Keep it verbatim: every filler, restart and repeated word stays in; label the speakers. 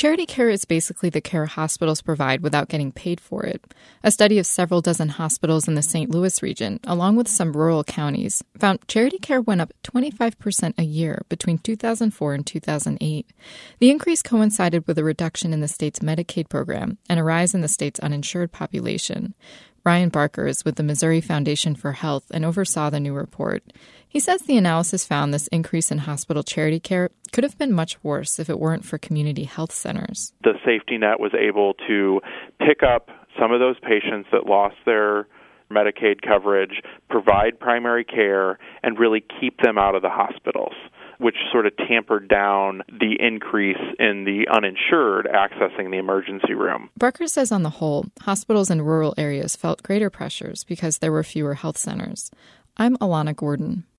Speaker 1: Charity care is basically the care hospitals provide without getting paid for it. A study of several dozen hospitals in the Saint Louis region, along with some rural counties, found charity care went up twenty-five percent a year between two thousand four and two thousand eight. The increase coincided with a reduction in the state's Medicaid program and a rise in the state's uninsured population. Brian Barker is with the Missouri Foundation for Health and oversaw the new report. He says the analysis found this increase in hospital charity care could have been much worse if it weren't for community health centers.
Speaker 2: The safety net was able to pick up some of those patients that lost their Medicaid coverage, provide primary care, and really keep them out of the hospitals, which sort of tampered down the increase in the uninsured accessing the emergency room.
Speaker 1: Barker says on the whole, hospitals in rural areas felt greater pressures because there were fewer health centers. I'm Alana Gordon.